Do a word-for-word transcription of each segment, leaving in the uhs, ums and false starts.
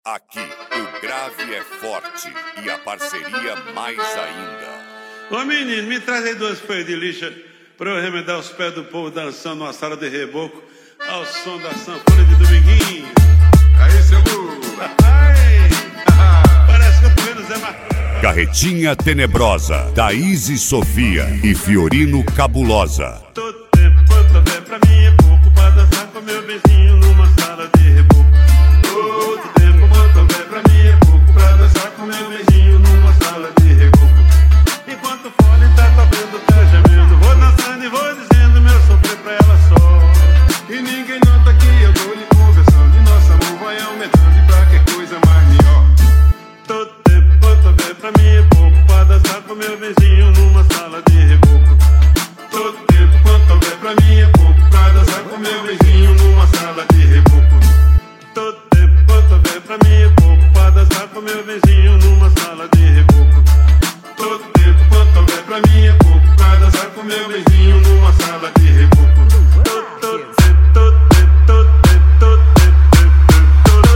Aqui, o grave é forte e a parceria mais ainda. Ô menino, me traz aí duas peias de lixa pra eu remendar os pés do povo dançando numa sala de reboco ao som da sanfona de Dominguinho. Aí, seu Lu. Parece que eu tô vendo Zé Marcos. Carretinha Tenebrosa, Thaís e Sofia e Fiorino Cabulosa. Todo tempo quanto houver pra mim é pouco pra dançar com meu vizinho numa sala de reboco. Todo tempo quanto houver pra mim é pouco pra dançar com meu vizinho numa sala de reboco. Enquanto o fone tá tocando, tá gemendo, vou dançando e vou dizendo meu sofrer pra ela só. E ninguém nota que eu tô lhe conversando e nosso amor vai aumentando e pra que coisa mais melhor. Todo tempo quanto houver pra mim é pouco pra dançar com meu vizinho numa sala de reboco. Todo tempo quanto houver pra mim é pouco pra dançar com meu vizinho numa sala de reboco. Todo tempo quanto houver pra mim é pouco pra dançar com meu vizinho numa sala de reboco. Todo tempo quanto houver pra mim é pouco pra dançar com meu vizinho numa sala de reboco. Todo, todo tempo, todo tempo, todo tempo, todo tempo, todo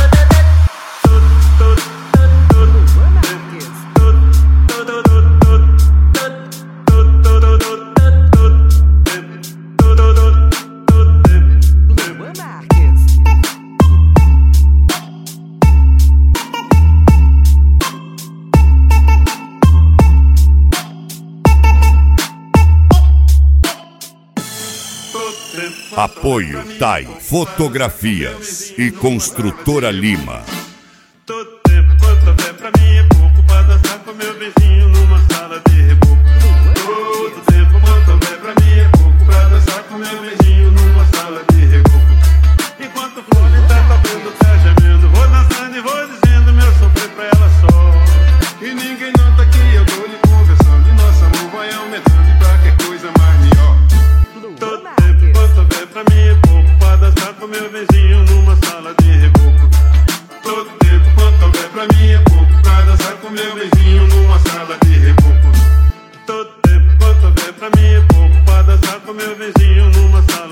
Apoio Thay Fotografias e Construtora Lima. Todo tempo quanto houver pra mim é pouco pra dançar com meu vizinho numa sala de reboco. Todo tempo quanto houver pra mim é pouco pra dançar com meu vizinho numa sala de reboco. Enquanto o fone tá tocando, tá gemendo, vou dançando e vou dizendo meu sofrer pra ela só. E ninguém nota que eu tô lhe conversando e nosso amor vai aumentando e pra que coisa mais melhor. Todo tempo quanto houver pra mim é pouco pra dançar com meu vizinho numa sala de reboco. Todo tempo quanto houver pra mim é pouco pra dançar com meu vizinho numa sala de reboco. Todo tempo quanto houver pra mim é pouco pra dançar com meu vizinho numa sala